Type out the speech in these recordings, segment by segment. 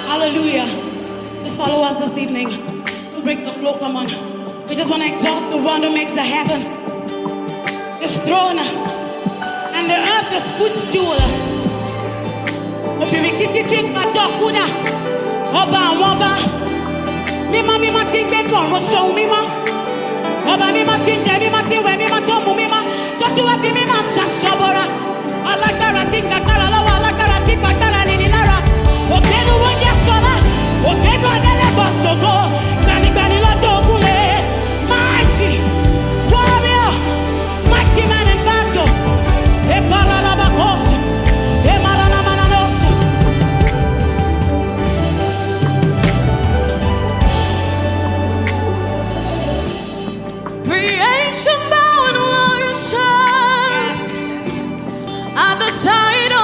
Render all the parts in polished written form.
Hallelujah. Just follow us this evening. Don't break the flow, come on. We just want to exalt the one who makes the heaven, his throne, and the earth is footstool. Obirikiti patokuda. Oba waba. Mima ting ben bon roso mima. Oba mima ting je mima ting we mima tomu mima. Totu efi mima sasabora. Alagbara ting gagbara lawa alagbara ting gagbara nini lara. Okenu wonja sola. Okenu adele bosogo. Gbani loto ogule. Mighty warrior. Mighty man in battle. Eparala bakoso. Emarana mananoso. Creation bound worship at the side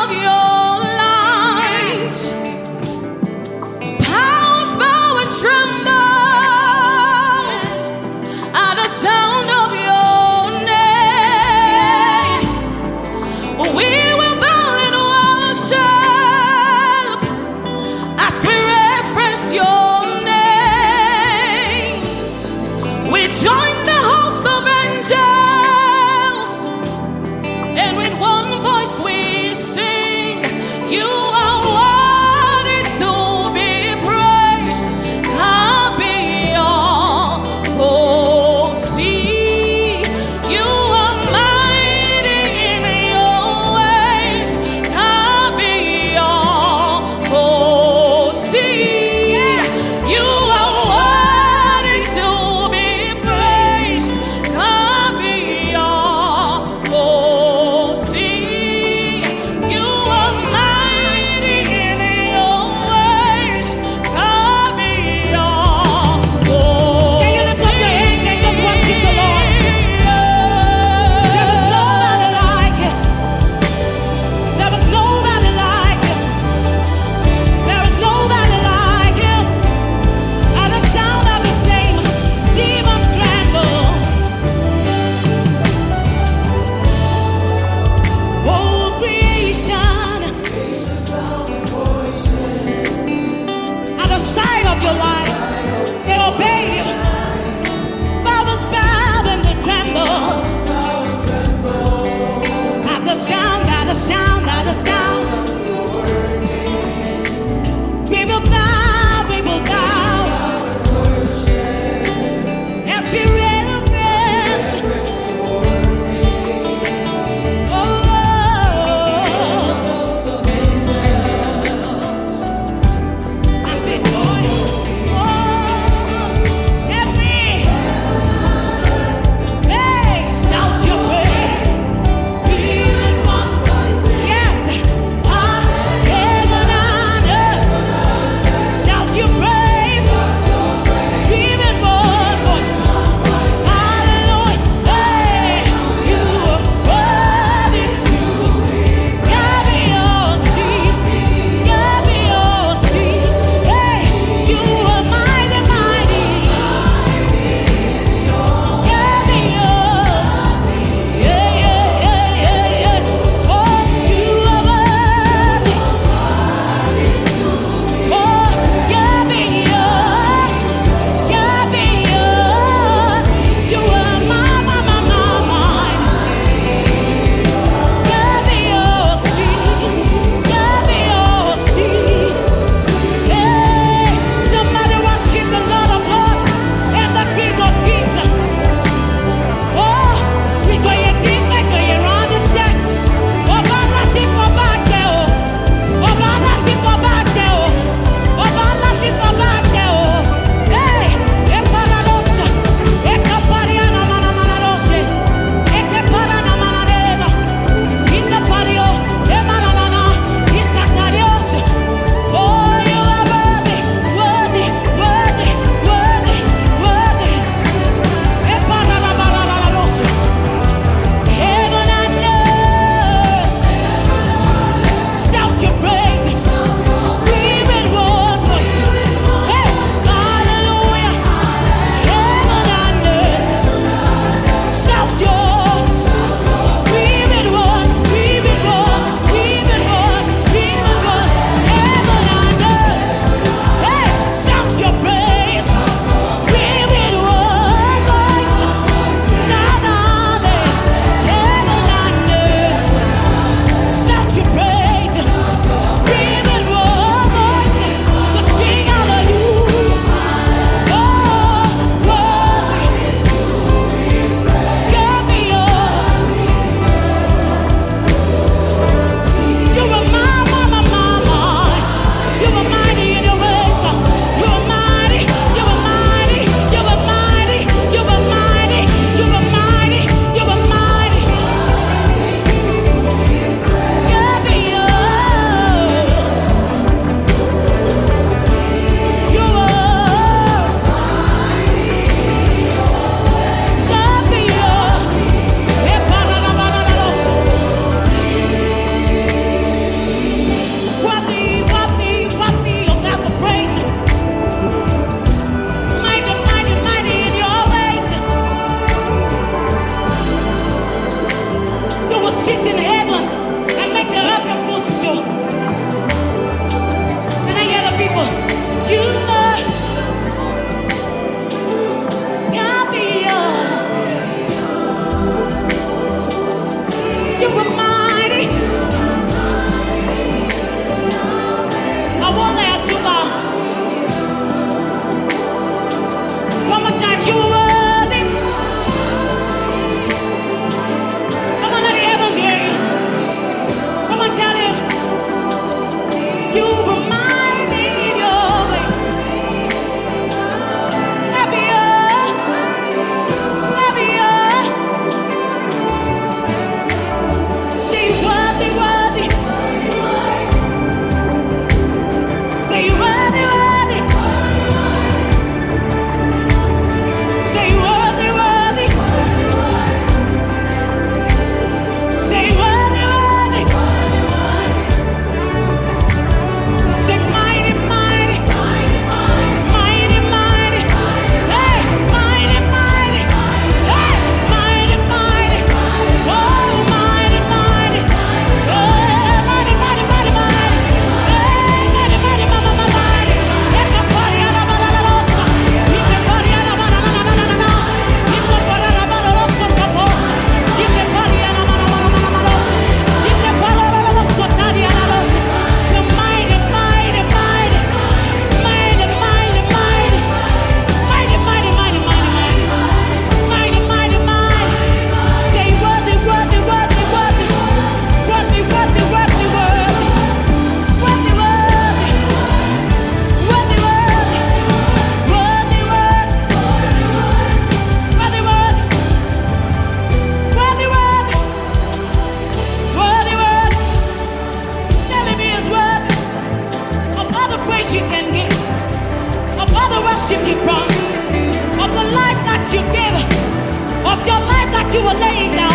worship you brought, of the life that you gave, of your life that you were laying down.